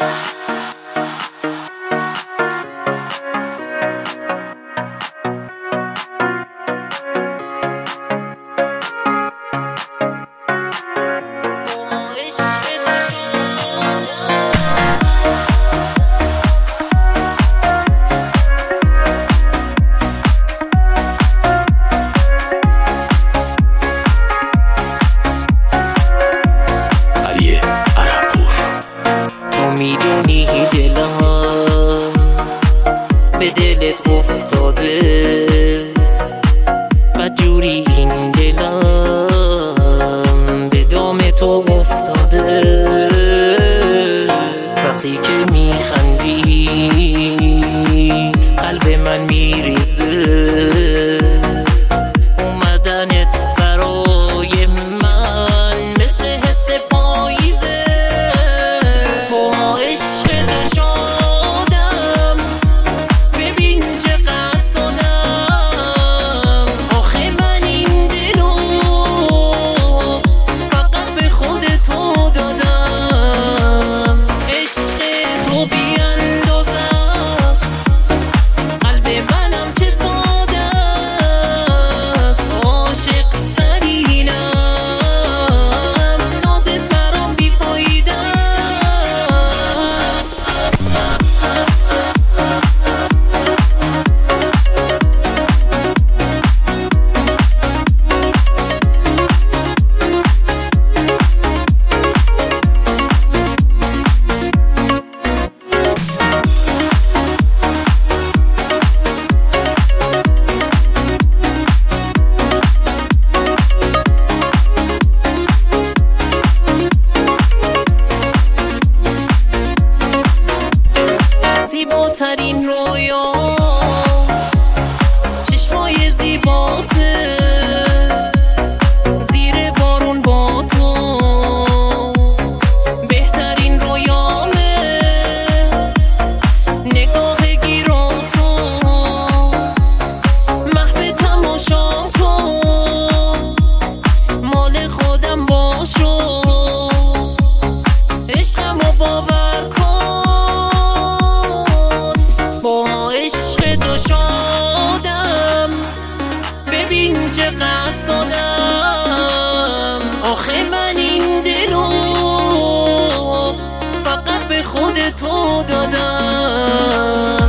میدونی دلم به دلت افتاده و جوری این دلم به دام تو افتاده. وقتی که میخندی قلب من میریزه، اومدنت برای من مثل حس پاییزه. با عشق تو شادم، ببین چقدر سادم. آخه من این دلو فقط به خود تو دادم. عشق تو بیاندازه است، قلب منم چه ساده است. عاشق سرینم، نازت برام بیفایده. زیباترین رویا چشمای زیباته، زیر بارون با تو بهترین رویامه. نگاه گیرا تو محو تماشا کن، مال خودم باشو، عشقمو باور کن. با عشق تو شادم، ببین چقدر سادم. آخه من این دلو فقط به خود تو دادم.